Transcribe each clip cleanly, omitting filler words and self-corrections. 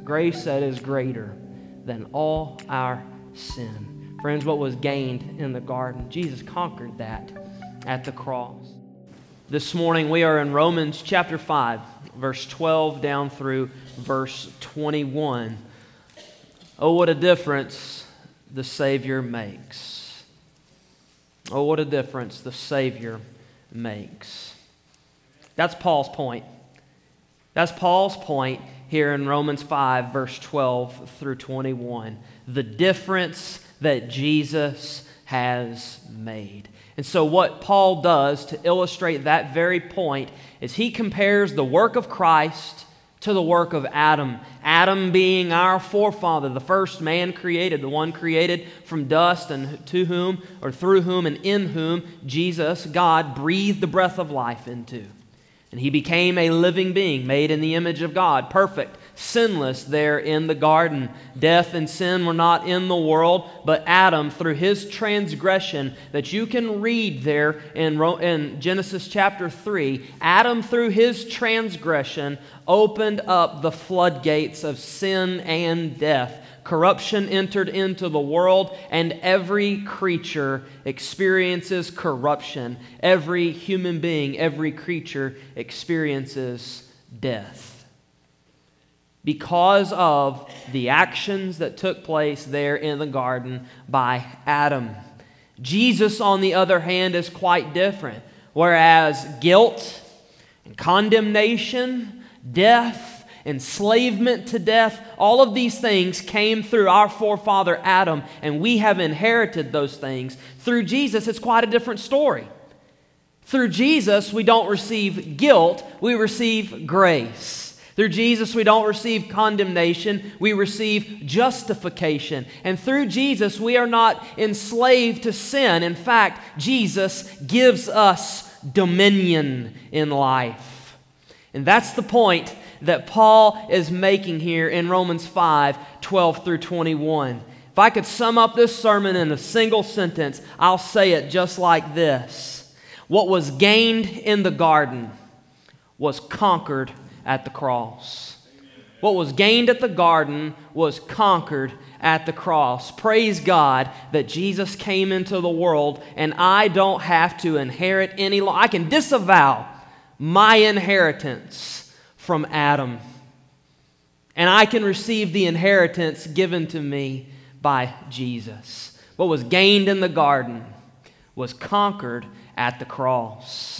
Grace that is greater than all our sin. Friends, what was gained in the garden, Jesus conquered that at the cross. This morning we are in Romans chapter 5, verse 12 down through verse 21. Oh, what a difference the Savior makes. Oh, what a difference the Savior makes. That's Paul's point. That's Paul's point here in Romans 5, verse 12 through 21. The difference that Jesus has made. And so what Paul does to illustrate that very point is he compares the work of Christ to the work of Adam. Adam being our forefather, the first man created, the one created from dust, and to whom, or through whom, and in whom Jesus, God, breathed the breath of life into. And he became a living being, made in the image of God, perfect, sinless there in the garden. Death and sin were not in the world, but Adam, through his transgression that you can read there in Genesis chapter 3, Adam, through his transgression, opened up the floodgates of sin and death. Corruption entered into the world, and every creature experiences corruption. Every human being, every creature experiences death because of the actions that took place there in the garden by Adam. Jesus, on the other hand, is quite different. Whereas guilt and condemnation, death, enslavement to death, all of these things came through our forefather Adam, and we have inherited those things. Through Jesus, it's quite a different story. Through Jesus, we don't receive guilt, we receive grace. Through Jesus, we don't receive condemnation, we receive justification. And through Jesus, we are not enslaved to sin. In fact, Jesus gives us dominion in life. And that's the point that Paul is making here in Romans 5, 12 through 21. If I could sum up this sermon in a single sentence, I'll say it just like this. What was gained in the garden was conquered at the cross. What was gained at the garden was conquered at the cross. Praise God that Jesus came into the world and I don't have to inherit any law. I can disavow my inheritance from Adam. And I can receive the inheritance given to me by Jesus. What was gained in the garden was conquered at the cross.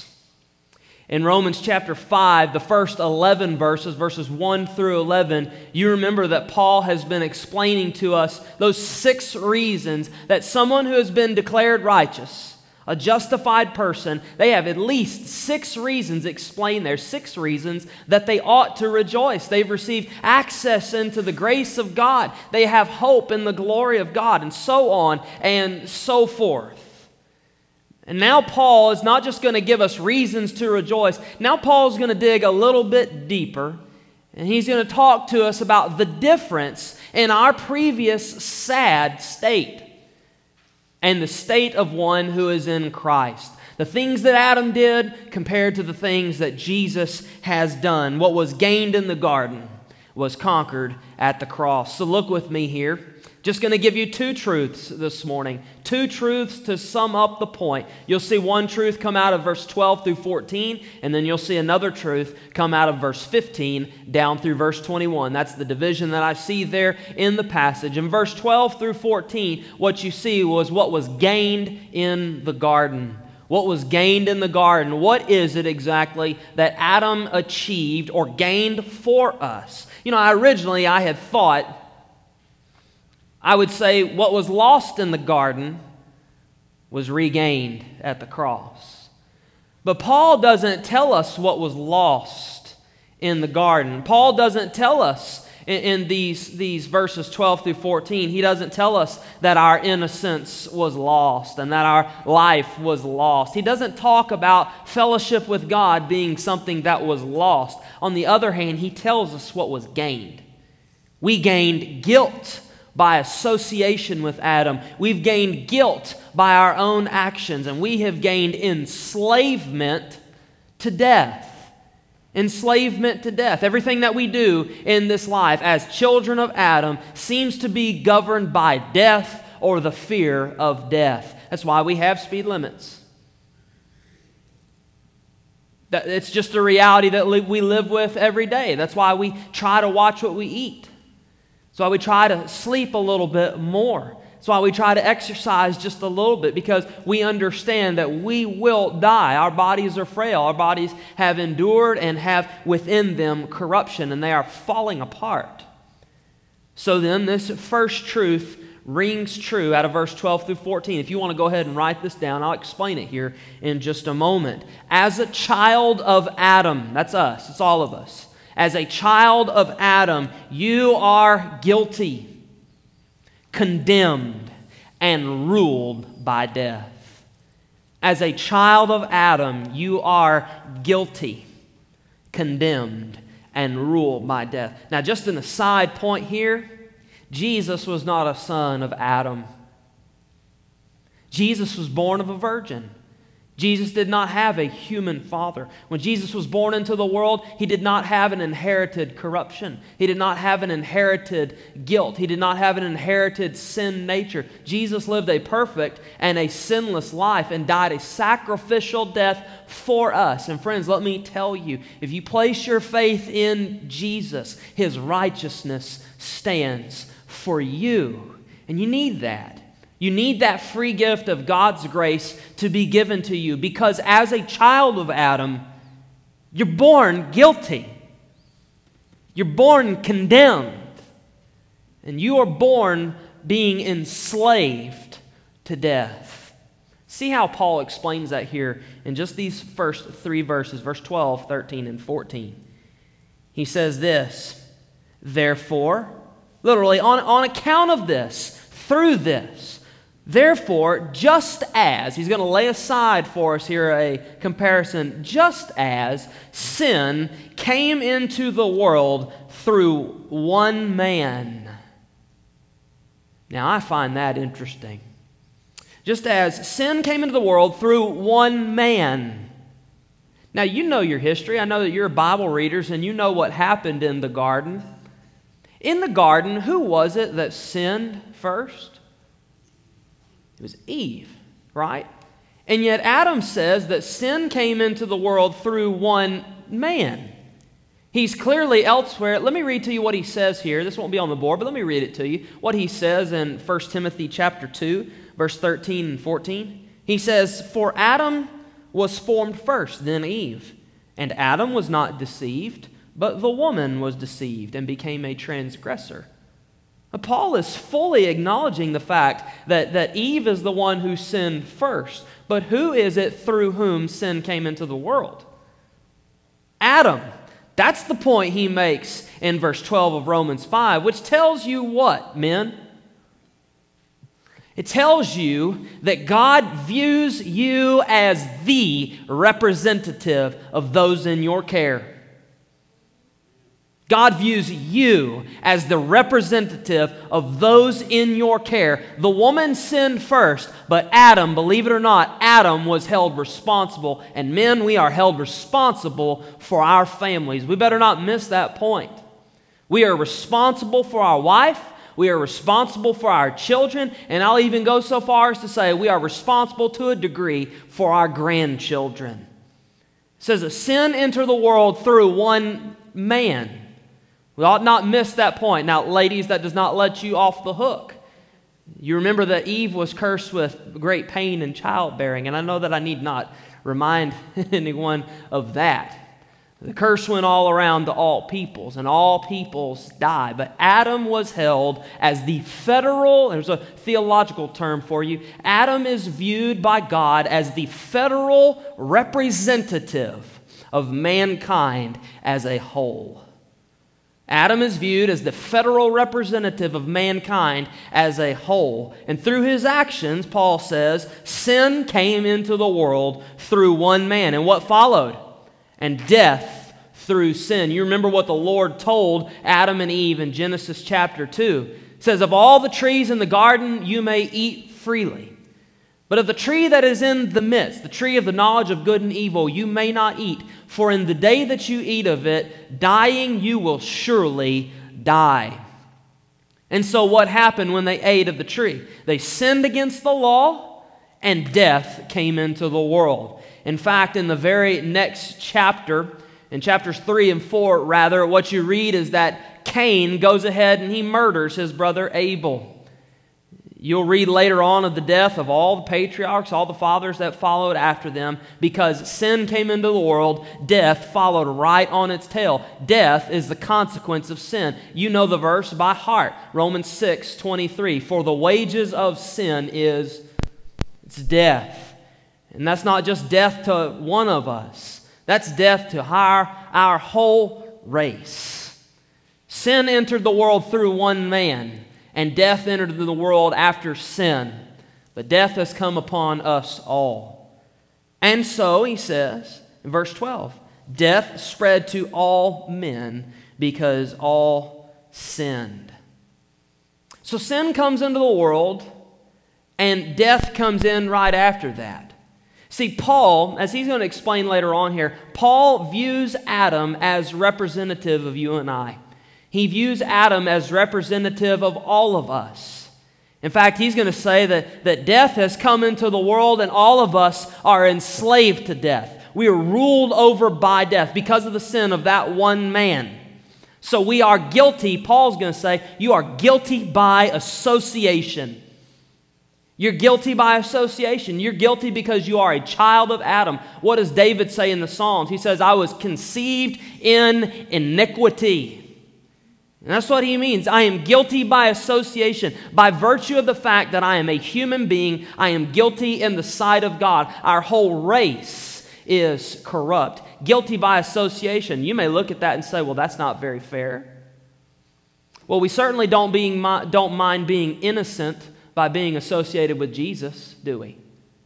In Romans chapter 5, the first 11 verses, verses 1 through 11, you remember that Paul has been explaining to us those 6 reasons that someone who has been declared righteous, a justified person, they have at least 6 reasons explained there, 6 reasons that they ought to rejoice. They've received access into the grace of God. They have hope in the glory of God, and so on and so forth. And now Paul is not just going to give us reasons to rejoice. Now Paul's going to dig a little bit deeper, and he's going to talk to us about the difference in our previous sad state and the state of one who is in Christ. The things that Adam did compared to the things that Jesus has done. What was gained in the garden was conquered at the cross. So look with me here. Just going to give you 2 truths this morning. 2 truths to sum up the point. You'll see one truth come out of verse 12 through 14, and then you'll see another truth come out of verse 15 down through verse 21. That's the division that I see there in the passage. In verse 12 through 14, what you see was what was gained in the garden. What was gained in the garden? What is it exactly that Adam achieved or gained for us? You know, originally I had thought I would say what was lost in the garden was regained at the cross. But Paul doesn't tell us what was lost in the garden. Paul doesn't tell us in these verses 12 through 14, he doesn't tell us that our innocence was lost and that our life was lost. He doesn't talk about fellowship with God being something that was lost. On the other hand, he tells us what was gained. We gained guilt by association with Adam. We've gained guilt by our own actions, and we have gained enslavement to death. enslavement to death. Everything that we do in this life as children of Adam seems to be governed by death or the fear of death. That's why we have speed limits. It's just a reality that we live with every day. That's why we try to watch what we eat. That's why we try to sleep a little bit more. That's why we try to exercise just a little bit, because we understand that we will die. Our bodies are frail. Our bodies have endured and have within them corruption, and they are falling apart. So then this first truth rings true out of verse 12 through 14. If you want to go ahead and write this down, I'll explain it here in just a moment. As a child of Adam, that's us, it's all of us. As a child of Adam, you are guilty, condemned, and ruled by death. As a child of Adam, you are guilty, condemned, and ruled by death. Now, just an aside point here, Jesus was not a son of Adam. Jesus was born of a virgin. Jesus did not have a human father. When Jesus was born into the world, he did not have an inherited corruption. He did not have an inherited guilt. He did not have an inherited sin nature. Jesus lived a perfect and a sinless life and died a sacrificial death for us. And friends, let me tell you, if you place your faith in Jesus, his righteousness stands for you. And you need that. You need that free gift of God's grace to be given to you, because as a child of Adam, you're born guilty. You're born condemned. And you are born being enslaved to death. See how Paul explains that here in just these first three verses, verse 12, 13, and 14. He says this, therefore, literally on account of this, through this, therefore, just as, he's going to lay aside for us here a comparison, just as sin came into the world through one man. Now, I find that interesting. Just as sin came into the world through one man. Now, you know your history. I know that you're Bible readers and you know what happened in the garden. In the garden, who was it that sinned first? It was Eve, right? And yet Adam says that sin came into the world through one man. He's clearly elsewhere. Let me read to you what he says here. This won't be on the board, but let me read it to you. What he says in 1 Timothy chapter 2, verse 13 and 14. He says, for Adam was formed first, then Eve. And Adam was not deceived, but the woman was deceived and became a transgressor. Paul is fully acknowledging the fact that Eve is the one who sinned first. But who is it through whom sin came into the world? Adam. That's the point he makes in verse 12 of Romans 5, which tells you what, men? It tells you that God views you as the representative of those in your care. God views you as the representative of those in your care. The woman sinned first, but Adam, believe it or not, Adam was held responsible. And men, we are held responsible for our families. We better not miss that point. We are responsible for our wife. We are responsible for our children. And I'll even go so far as to say we are responsible to a degree for our grandchildren. It says that sin entered the world through one man. We ought not miss that point. Now, ladies, that does not let you off the hook. You remember that Eve was cursed with great pain in childbearing, and I know that I need not remind anyone of that. The curse went all around to all peoples, and all peoples died. But Adam was held as the federal, there's a theological term for you, Adam is viewed by God as the federal representative of mankind as a whole. Adam is viewed as the federal representative of mankind as a whole. And through his actions, Paul says, sin came into the world through one man. And what followed? And death through sin. You remember what the Lord told Adam and Eve in Genesis chapter 2. It says, of all the trees in the garden you may eat freely, But of the tree that is in the midst, the tree of the knowledge of good and evil, you may not eat. For in the day that you eat of it, dying you will surely die. And so what happened when they ate of the tree? They sinned against the law, and death came into the world. In fact, in the very next chapter, in chapters 3 and 4, rather, what you read is that Cain goes ahead and he murders his brother Abel. You'll read later on of the death of all the patriarchs, all the fathers that followed after them. Because sin came into the world, death followed right on its tail. Death is the consequence of sin. You know the verse by heart. Romans 6:23. For the wages of sin it's death. And that's not just death to one of us. That's death to our whole race. Sin entered the world through one man, and death entered into the world after sin. But death has come upon us all. And so, he says, in verse 12, death spread to all men because all sinned. So sin comes into the world, and death comes in right after that. See, Paul, as he's going to explain later on here, Paul views Adam as representative of you and I. He views Adam as representative of all of us. In fact, he's going to say that death has come into the world and all of us are enslaved to death. We are ruled over by death because of the sin of that one man. So we are guilty, Paul's going to say, you are guilty by association. You're guilty by association. You're guilty because you are a child of Adam. What does David say in the Psalms? He says, I was conceived in iniquity. And that's what he means. I am guilty by association. By virtue of the fact that I am a human being, I am guilty in the sight of God. Our whole race is corrupt. Guilty by association. You may look at that and say, well, that's not very fair. Well, we certainly don't mind being innocent by being associated with Jesus, do we?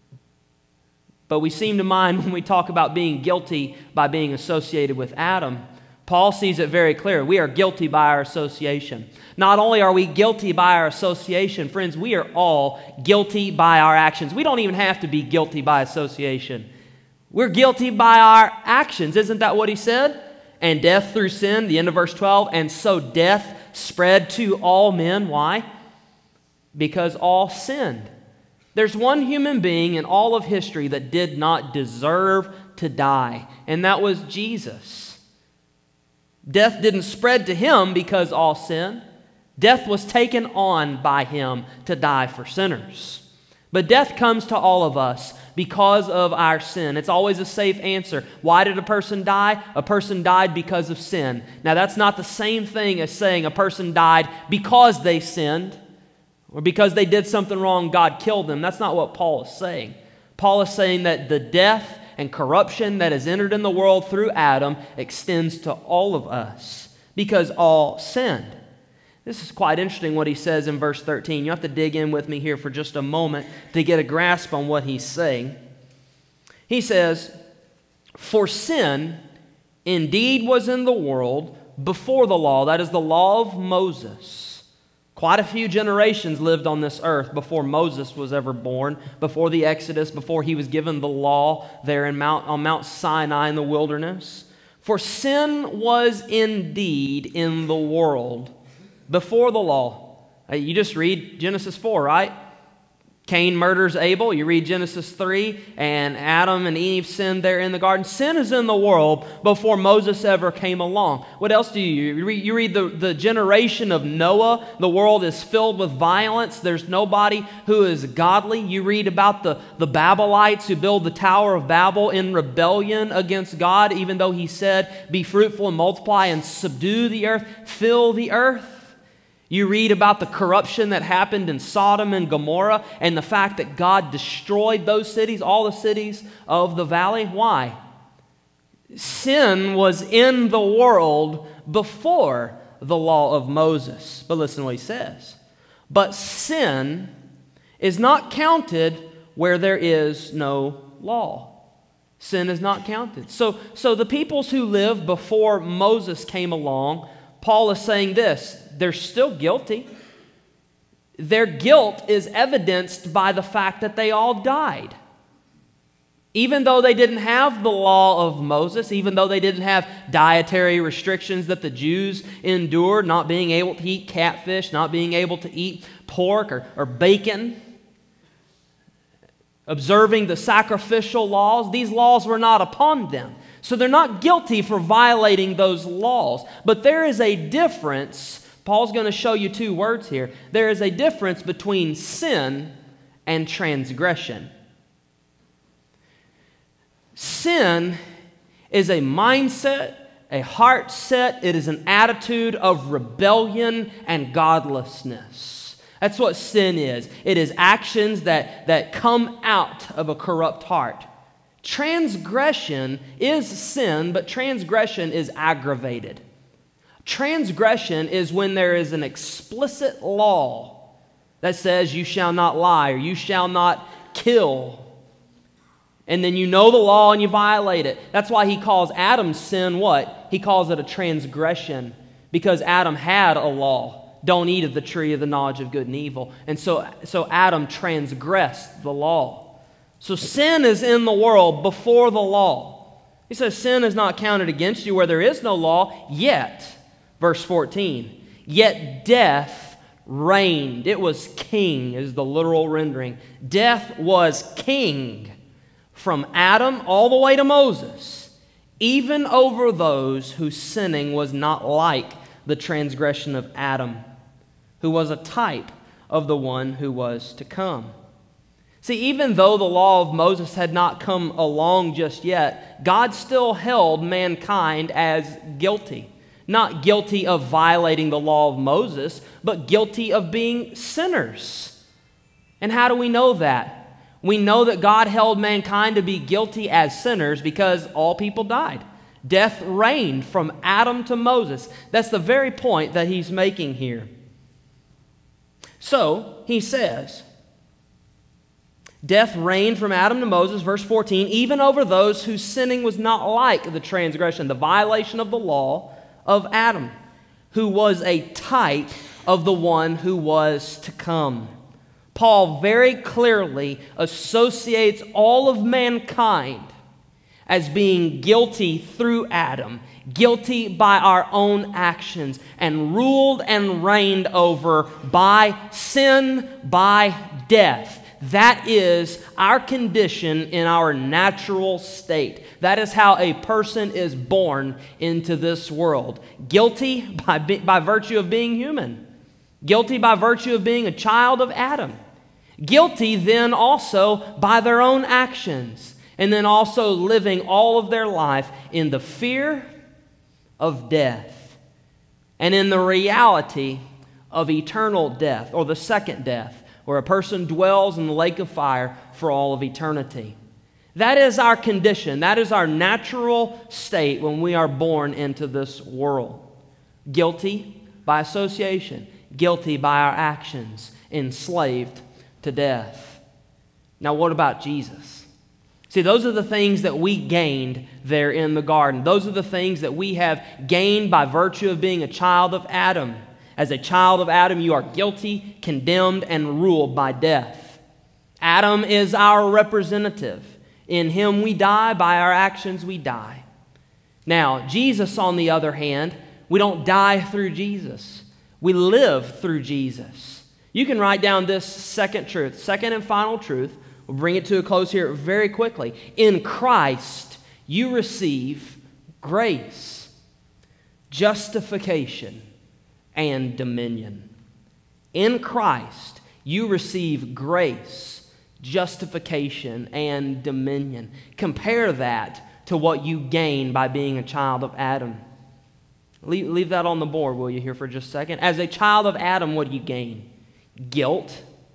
But we seem to mind when we talk about being guilty by being associated with Adam. Paul sees it very clear. We are guilty by our association. Not only are we guilty by our association, friends, we are all guilty by our actions. We don't even have to be guilty by association. We're guilty by our actions. Isn't that what he said? And death through sin, the end of verse 12, and so death spread to all men. Why? Because all sinned. There's one human being in all of history that did not deserve to die, and that was Jesus. Death didn't spread to him because all sin. Death was taken on by him to die for sinners. But death comes to all of us because of our sin. It's always a safe answer. Why did a person die? A person died because of sin. Now that's not the same thing as saying a person died because they sinned or because they did something wrong, God killed them. That's not what Paul is saying. Paul is saying that the death and corruption that has entered in the world through Adam extends to all of us because all sinned. This is quite interesting what he says in verse 13. You have to dig in with me here for just a moment to get a grasp on what he's saying. He says, for sin indeed was in the world before the law, that is the law of Moses. Quite a few generations lived on this earth before Moses was ever born, before the Exodus, before he was given the law there on Mount Sinai in the wilderness. For sin was indeed in the world before the law. You just read Genesis 4, right? Cain murders Abel. You read Genesis 3, and Adam and Eve sinned there in the garden. Sin is in the world before Moses ever came along. What else do you read? You read the generation of Noah. The world is filled with violence. There's nobody who is godly. You read about the Babylonites who build the Tower of Babel in rebellion against God, even though he said, be fruitful and multiply and subdue the earth, fill the earth. You read about the corruption that happened in Sodom and Gomorrah and the fact that God destroyed those cities, all the cities of the valley. Why? Sin was in the world before the law of Moses. But listen to what he says. But sin is not counted where there is no law. Sin is not counted. So the peoples who lived before Moses came along, Paul is saying this, they're still guilty. their guilt is evidenced by the fact that they all died. Even though they didn't have the law of Moses, even though they didn't have dietary restrictions that the Jews endured, not being able to eat catfish, not being able to eat pork or bacon, observing the sacrificial laws, these laws were not upon them. So they're not guilty for violating those laws. But there is a difference. Paul's going to show you two words here. There is a difference between sin and transgression. Sin is a mindset, a heart set. It is an attitude of rebellion and godlessness. That's what sin is. It is actions that come out of a corrupt heart. Transgression is sin, but transgression is aggravated. Transgression is when there is an explicit law that says you shall not lie or you shall not kill. And then you know the law and you violate it. That's why he calls Adam's sin what? He calls it a transgression, because Adam had a law. Don't eat of the tree of the knowledge of good and evil. And so Adam transgressed the law. So sin is in the world before the law. He says sin is not counted against you where there is no law, yet, verse 14, yet death reigned. It was king is the literal rendering. Death was king from Adam all the way to Moses, even over those whose sinning was not like the transgression of Adam, who was a type of the one who was to come. See, even though the law of Moses had not come along just yet, God still held mankind as guilty. Not guilty of violating the law of Moses, but guilty of being sinners. And how do we know that? We know that God held mankind to be guilty as sinners because all people died. Death reigned from Adam to Moses. That's the very point that he's making here. So, he says, death reigned from Adam to Moses, verse 14, even over those whose sinning was not like the transgression, the violation of the law of Adam, who was a type of the one who was to come. Paul very clearly associates all of mankind as being guilty through Adam, guilty by our own actions, and ruled and reigned over by sin, by death. That is our condition in our natural state. That is how a person is born into this world. Guilty by virtue of being human. Guilty by virtue of being a child of Adam. Guilty then also by their own actions. And then also living all of their life in the fear of death. And in the reality of eternal death, or the second death, where a person dwells in the lake of fire for all of eternity. That is our condition. That is our natural state when we are born into this world. Guilty by association. Guilty by our actions. Enslaved to death. Now, what about Jesus? See, those are the things that we gained there in the garden. Those are the things that we have gained by virtue of being a child of Adam. As a child of Adam, you are guilty, condemned, and ruled by death. Adam is our representative. In him we die, by our actions we die. Now, Jesus, on the other hand, we don't die through Jesus. We live through Jesus. You can write down this second truth, second and final truth. We'll bring it to a close here very quickly. In Christ, you receive grace, justification, and dominion. In Christ, you receive grace, justification, and dominion. Compare that to what you gain by being a child of Adam. Leave that on the board, will you, here for just a second? As a child of Adam, what do you gain? Guilt.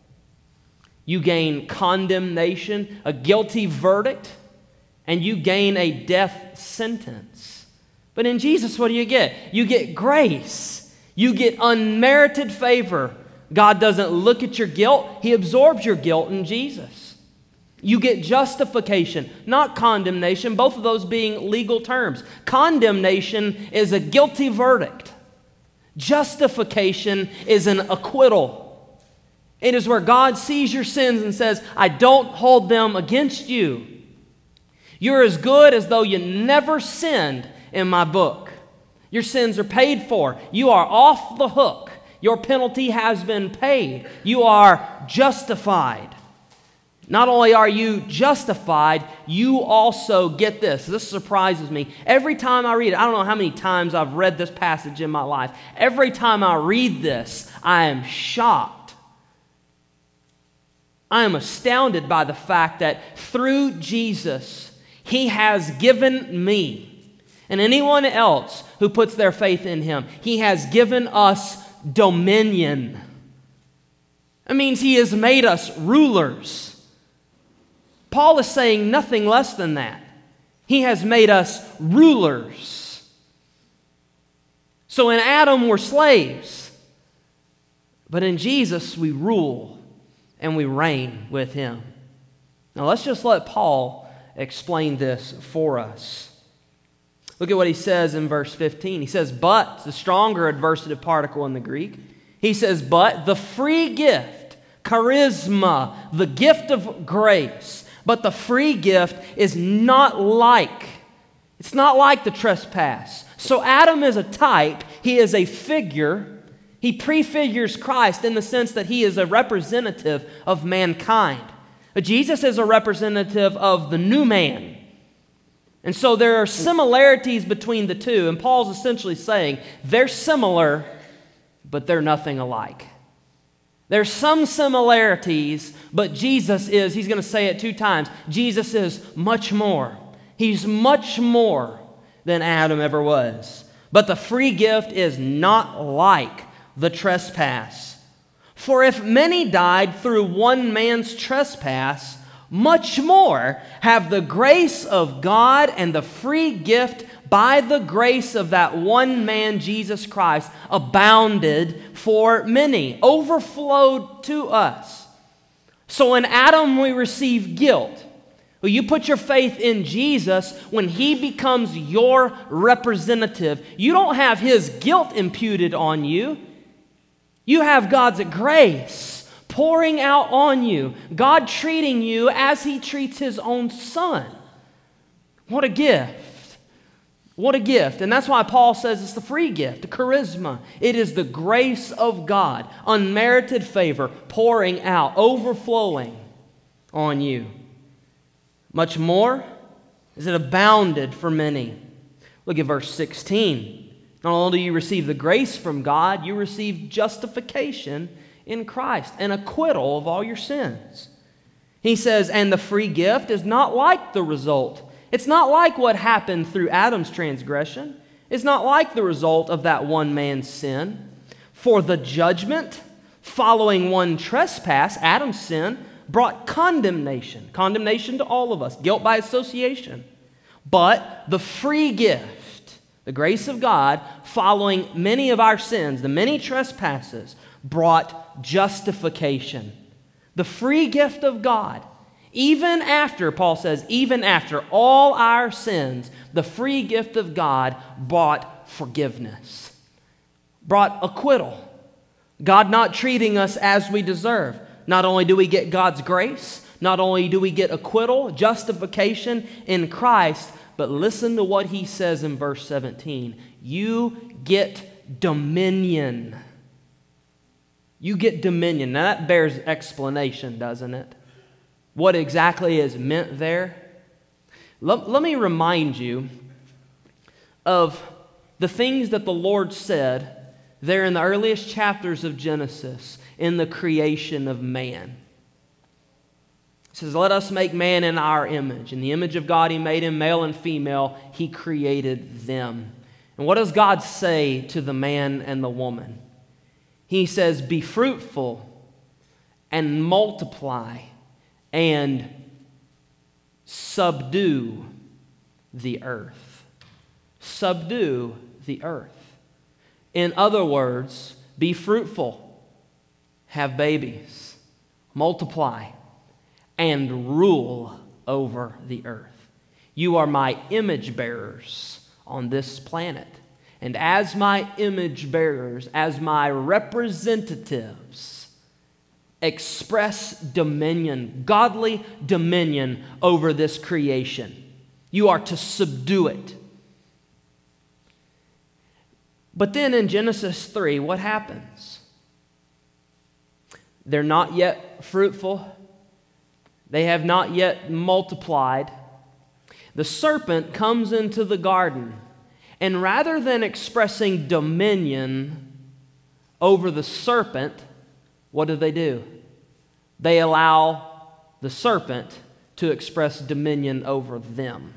You gain condemnation, a guilty verdict, and you gain a death sentence. But in Jesus, what do you get? You get grace. You get unmerited favor. God doesn't look at your guilt. He absorbs your guilt in Jesus. You get justification, not condemnation, both of those being legal terms. Condemnation is a guilty verdict. Justification is an acquittal. It is where God sees your sins and says, I don't hold them against you. You're as good as though you never sinned in my book. Your sins are paid for. You are off the hook. Your penalty has been paid. You are justified. Not only are you justified, you also, get this, this surprises me. Every time I read it, I don't know how many times I've read this passage in my life. Every time I read this, I am shocked. I am astounded by the fact that through Jesus, He has given me and anyone else who puts their faith in Him, He has given us dominion. It means He has made us rulers. Paul is saying nothing less than that. He has made us rulers. So in Adam we're slaves, but in Jesus we rule and we reign with Him. Now let's just let Paul explain this for us. Look at what he says in verse 15. He says, but, the stronger adversative particle in the Greek. He says, but the free gift, charisma, the gift of grace. But the free gift is not like, it's not like the trespass. So Adam is a type, he is a figure. He prefigures Christ in the sense that he is a representative of mankind. But Jesus is a representative of the new man. And so there are similarities between the two. And Paul's essentially saying they're similar, but they're nothing alike. There's some similarities, but Jesus is, he's going to say it 2 times, Jesus is much more. He's much more than Adam ever was. But the free gift is not like the trespass. For if many died through one man's trespass, much more have the grace of God and the free gift by the grace of that one man, Jesus Christ, abounded for many, overflowed to us. So in Adam we receive guilt. Well, you put your faith in Jesus when He becomes your representative. You don't have His guilt imputed on you. You have God's grace pouring out on you. God treating you as He treats His own Son. What a gift. What a gift. And that's why Paul says it's the free gift, the charisma. It is the grace of God, unmerited favor, pouring out, overflowing on you. Much more is it abounded for many. Look at verse 16. Not only do you receive the grace from God, you receive justification in Christ, an acquittal of all your sins. He says, and the free gift is not like the result. It's not like what happened through Adam's transgression. It's not like the result of that one man's sin. For the judgment following one trespass, Adam's sin, brought condemnation. Condemnation to all of us, guilt by association. But the free gift, the grace of God, following many of our sins, the many trespasses, brought justification. The free gift of God, even after, Paul says, even after all our sins, the free gift of God brought forgiveness, brought acquittal. God not treating us as we deserve. Not only do we get God's grace, not only do we get acquittal, justification in Christ, but listen to what he says in verse 17. You get dominion. You get dominion. Now that bears explanation, doesn't it? What exactly is meant there? Let me remind you of the things that the Lord said there in the earliest chapters of Genesis in the creation of man. He says, let us make man in our image. In the image of God he made him, male and female, he created them. And what does God say to the man and the woman? He says, be fruitful and multiply and subdue the earth. Subdue the earth. In other words, be fruitful, have babies, multiply, and rule over the earth. You are my image bearers on this planet. And as my image bearers, as my representatives, express dominion, godly dominion over this creation. You are to subdue it. But then in Genesis 3, what happens? They're not yet fruitful. They have not yet multiplied. The serpent comes into the garden, and rather than expressing dominion over the serpent, what do? They allow the serpent to express dominion over them.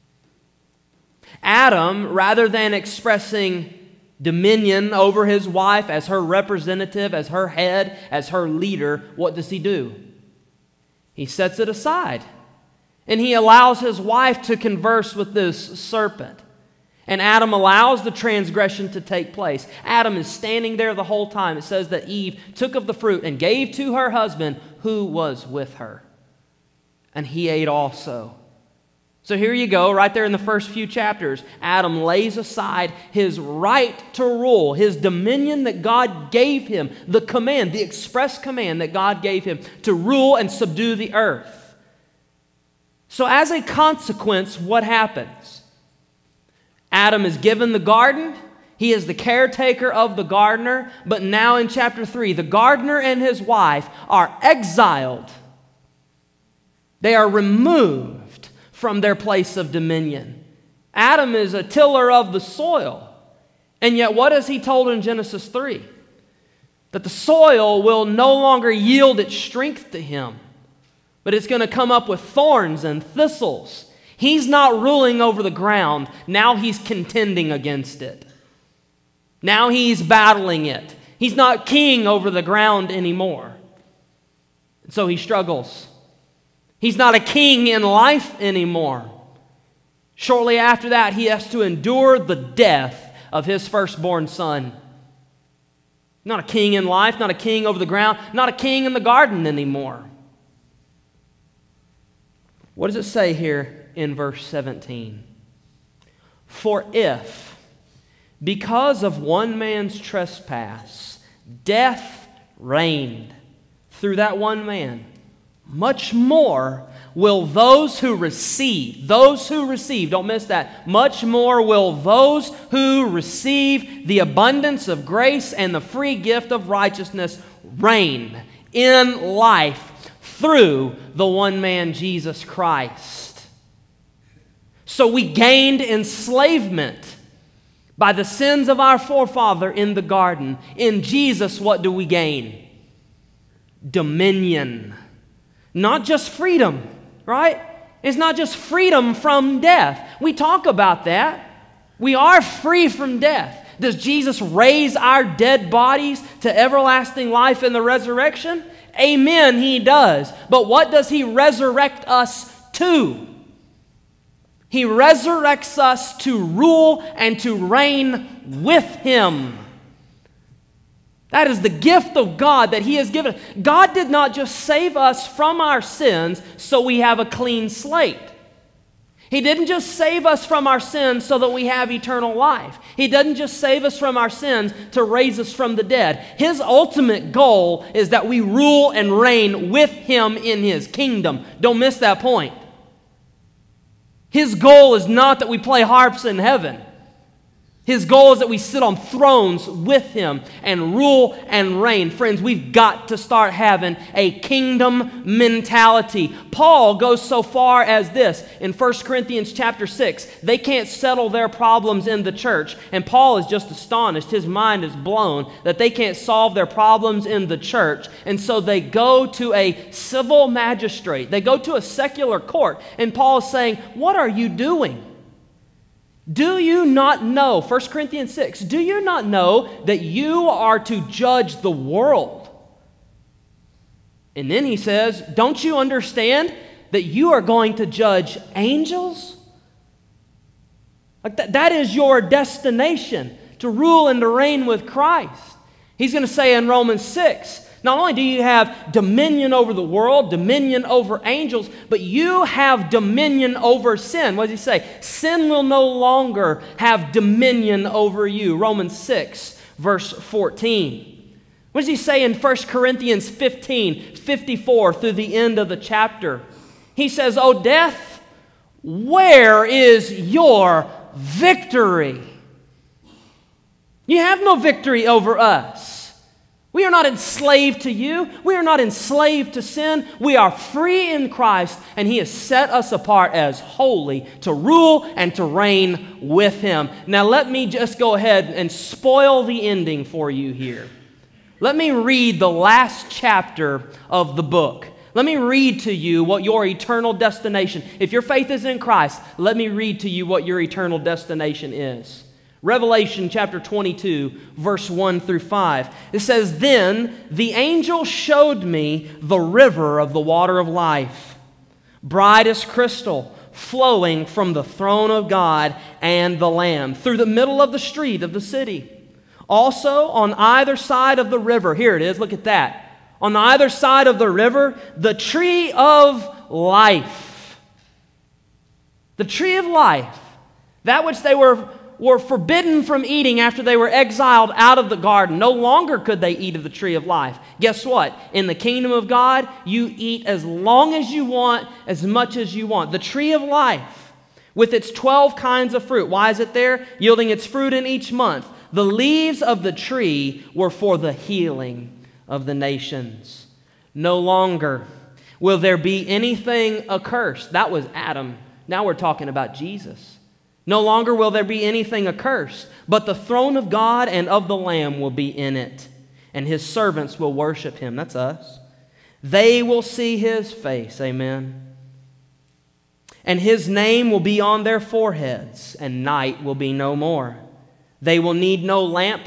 Adam, rather than expressing dominion over his wife as her representative, as her head, as her leader, what does he do? He sets it aside. And he allows his wife to converse with this serpent. And Adam allows the transgression to take place. Adam is standing there the whole time. It says that Eve took of the fruit and gave to her husband who was with her. And he ate also. So here you go, right there in the first few chapters. Adam lays aside his right to rule, his dominion that God gave him, the command, the express command that God gave him to rule and subdue the earth. So as a consequence, what happens? Adam is given the garden. He is the caretaker of the gardener. But now in chapter 3, the gardener and his wife are exiled. They are removed from their place of dominion. Adam is a tiller of the soil. And yet what is he told in Genesis 3? That the soil will no longer yield its strength to him, but it's going to come up with thorns and thistles. He's not ruling over the ground. Now he's contending against it. Now he's battling it. He's not king over the ground anymore. And so he struggles. He's not a king in life anymore. Shortly after that, he has to endure the death of his firstborn son. Not a king in life, not a king over the ground, not a king in the garden anymore. What does it say here in verse 17? For if, because of one man's trespass, death reigned through that one man, much more will those who receive, don't miss that, much more will those who receive the abundance of grace and the free gift of righteousness reign in life through the one man, Jesus Christ. So we gained enslavement by the sins of our forefather in the garden. In Jesus, what do we gain? Dominion. Not just freedom, right? It's not just freedom from death. We talk about that. We are free from death. Does Jesus raise our dead bodies to everlasting life in the resurrection? Amen, He does. But what does He resurrect us to? He resurrects us to rule and to reign with Him. That is the gift of God that He has given. God did not just save us from our sins so we have a clean slate. He didn't just save us from our sins so that we have eternal life. He doesn't just save us from our sins to raise us from the dead. His ultimate goal is that we rule and reign with Him in His kingdom. Don't miss that point. His goal is not that we play harps in heaven. His goal is that we sit on thrones with Him and rule and reign. Friends, we've got to start having a kingdom mentality. Paul goes so far as this in 1 Corinthians chapter 6. They can't settle their problems in the church. And Paul is just astonished. His mind is blown that they can't solve their problems in the church. And so they go to a civil magistrate. They go to a secular court. And Paul is saying, what are you doing? Do you not know, 1 Corinthians 6, do you not know that you are to judge the world? And then he says, don't you understand that you are going to judge angels? Like that is your destination, to rule and to reign with Christ. He's going to say in Romans 6, not only do you have dominion over the world, dominion over angels, but you have dominion over sin. What does he say? Sin will no longer have dominion over you. Romans 6, verse 14. What does he say in 1 Corinthians 15:54 through the end of the chapter? He says, "O death, where is your victory?" You have no victory over us. We are not enslaved to you. We are not enslaved to sin. We are free in Christ, and He has set us apart as holy to rule and to reign with Him. Now let me just go ahead and spoil the ending for you here. Let me read the last chapter of the book. Let me read to you what your eternal destination, if your faith is in Christ, let me read to you what your eternal destination is. Revelation chapter 22, verse 1 through 5. It says, "Then the angel showed me the river of the water of life, bright as crystal, flowing from the throne of God and the Lamb, through the middle of the street of the city. Also on either side of the river," here it is, look at that. "On either side of the river, the tree of life." The tree of life, that which they were forbidden from eating after they were exiled out of the garden. No longer could they eat of the tree of life. Guess what? In the kingdom of God, you eat as long as you want, as much as you want. The tree of life with its 12 kinds of fruit. Why is it there? Yielding its fruit in each month. The leaves of the tree were for the healing of the nations. No longer will there be anything accursed. That was Adam. Now we're talking about Jesus. No longer will there be anything accursed, but the throne of God and of the Lamb will be in it, and His servants will worship Him. That's us. They will see His face. Amen. And His name will be on their foreheads, and night will be no more. They will need no lamp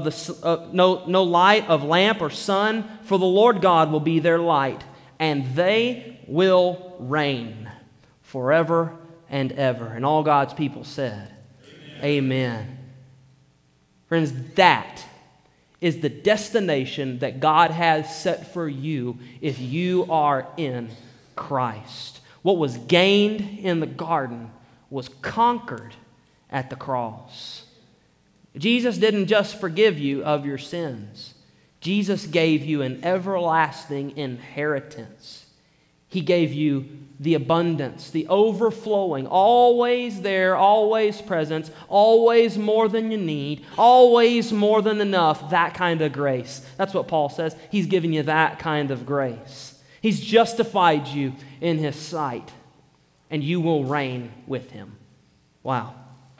no light of lamp or sun, for the Lord God will be their light, and they will reign forever and ever. And all God's people said, Amen. Friends, that is the destination that God has set for you if you are in Christ. What was gained in the garden was conquered at the cross. Jesus didn't just forgive you of your sins. Jesus gave you an everlasting inheritance. He gave you the abundance, the overflowing, always there, always present, always more than you need, always more than enough, that kind of grace. That's what Paul says. He's given you that kind of grace. He's justified you in His sight, and you will reign with Him. Wow.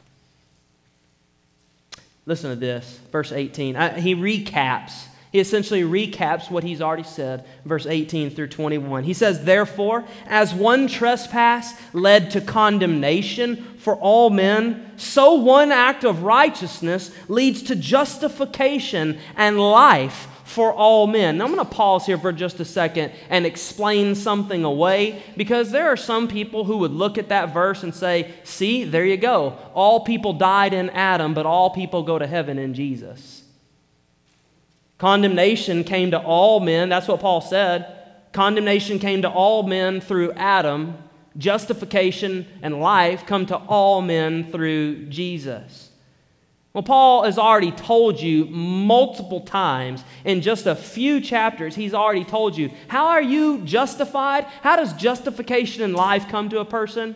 Listen to this, verse 18. He essentially recaps what he's already said, verse 18 through 21. He says, "Therefore, as one trespass led to condemnation for all men, so one act of righteousness leads to justification and life for all men." Now, I'm going to pause here for just a second and explain something away, because there are some people who would look at that verse and say, see, there you go. All people died in Adam, but all people go to heaven in Jesus. Condemnation came to all men. That's what Paul said. Condemnation came to all men through Adam. Justification and life come to all men through Jesus. Well, Paul has already told you multiple times in just a few chapters, he's already told you, how are you justified? How does justification and life come to a person?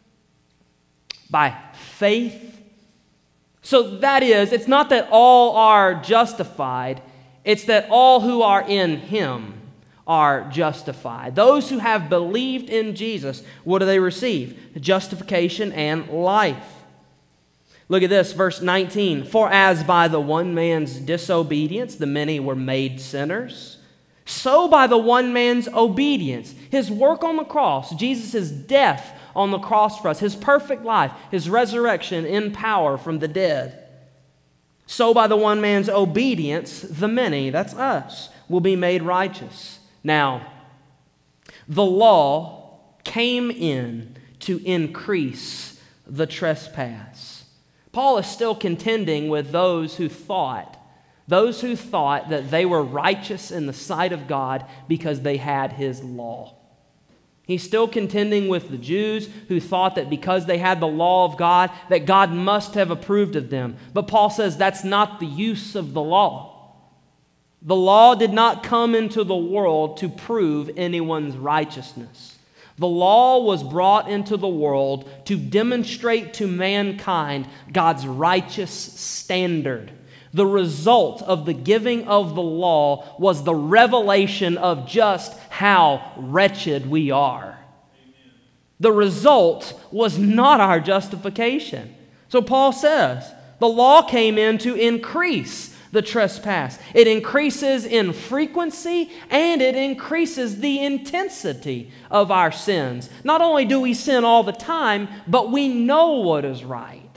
By faith. So that is, it's not that all are justified, it's that all who are in Him are justified. Those who have believed in Jesus, what do they receive? Justification and life. Look at this, verse 19. "For as by the one man's disobedience the many were made sinners, so by the one man's obedience," His work on the cross, Jesus' death on the cross for us, His perfect life, His resurrection in power from the dead, "so by the one man's obedience the many," that's us, "will be made righteous." Now, the law came in to increase the trespass. Paul is still contending with those who thought that they were righteous in the sight of God because they had His law. He's still contending with the Jews who thought that because they had the law of God, that God must have approved of them. But Paul says that's not the use of the law. The law did not come into the world to prove anyone's righteousness. The law was brought into the world to demonstrate to mankind God's righteous standard. The result of the giving of the law was the revelation of just how wretched we are. The result was not our justification. So Paul says, the law came in to increase the trespass. It increases in frequency and it increases the intensity of our sins. Not only do we sin all the time, but we know what is right.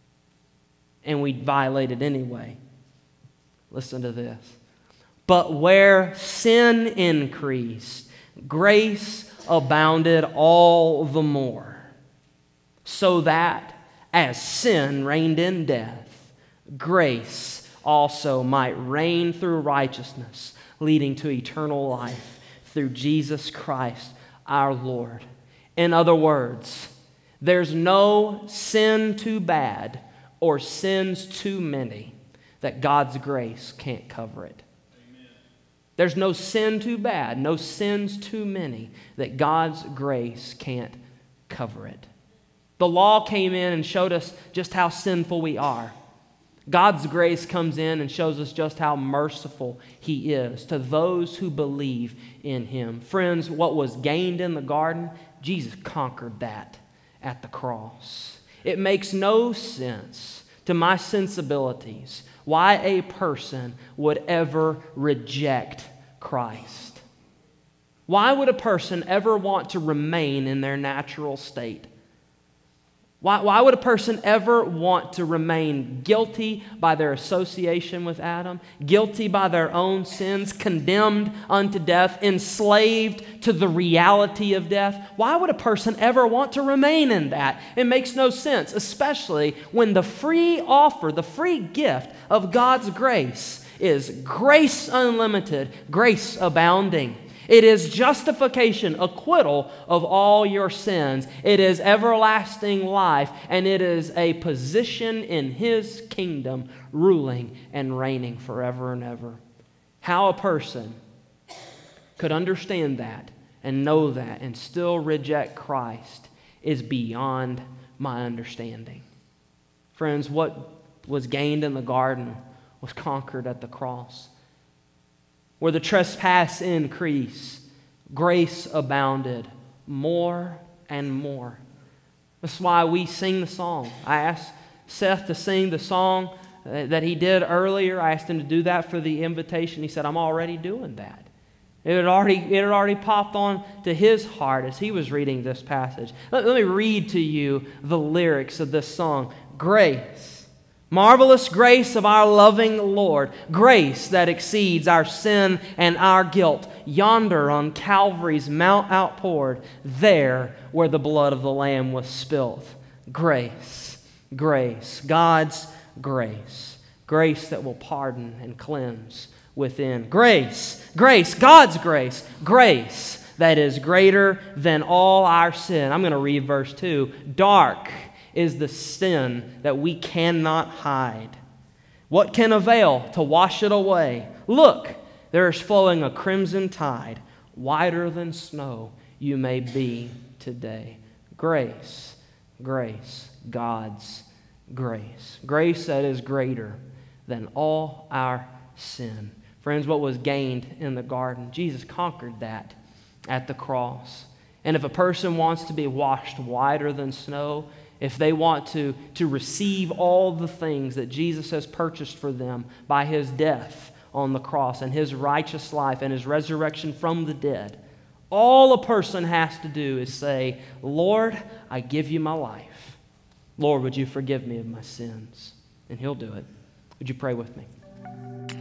And we violate it anyway. Listen to this. But where sin increased, grace abounded all the more, so that as sin reigned in death, grace also might reign through righteousness, leading to eternal life through Jesus Christ our Lord. In other words, there's no sin too bad or sins too many that God's grace can't cover it. There's no sin too bad, no sins too many that God's grace can't cover it. The law came in and showed us just how sinful we are. God's grace comes in and shows us just how merciful He is to those who believe in Him. Friends, what was gained in the garden, Jesus conquered that at the cross. It makes no sense to my sensibilities why a person would ever reject Christ. Why would a person ever want to remain in their natural state? Why would a person ever want to remain guilty by their association with Adam, guilty by their own sins, condemned unto death, enslaved to the reality of death? Why would a person ever want to remain in that? It makes no sense, especially when the free offer, the free gift of God's grace is grace unlimited, grace abounding. It is justification, acquittal of all your sins. It is everlasting life, and it is a position in His kingdom, ruling and reigning forever and ever. How a person could understand that and know that and still reject Christ is beyond my understanding. Friends, what was gained in the garden was conquered at the cross. Where the trespass increased, grace abounded more and more. That's why we sing the song. I asked Seth to sing the song that he did earlier. I asked him to do that for the invitation. He said, I'm already doing that. It had already popped on to his heart as he was reading this passage. Let me read to you the lyrics of this song. Grace. Marvelous grace of our loving Lord, grace that exceeds our sin and our guilt, yonder on Calvary's mount outpoured, there where the blood of the Lamb was spilt. Grace, grace, God's grace, grace that will pardon and cleanse within. Grace, grace, God's grace, grace that is greater than all our sin. I'm going to read verse 2. Dark is the sin that we cannot hide. What can avail to wash it away? Look, there is flowing a crimson tide, whiter than snow you may be today. Grace, grace, God's grace. Grace that is greater than all our sin. Friends, what was gained in the garden, Jesus conquered that at the cross. And if a person wants to be washed whiter than snow, if they want to receive all the things that Jesus has purchased for them by His death on the cross and His righteous life and His resurrection from the dead, all a person has to do is say, Lord, I give you my life. Lord, would you forgive me of my sins? And He'll do it. Would you pray with me?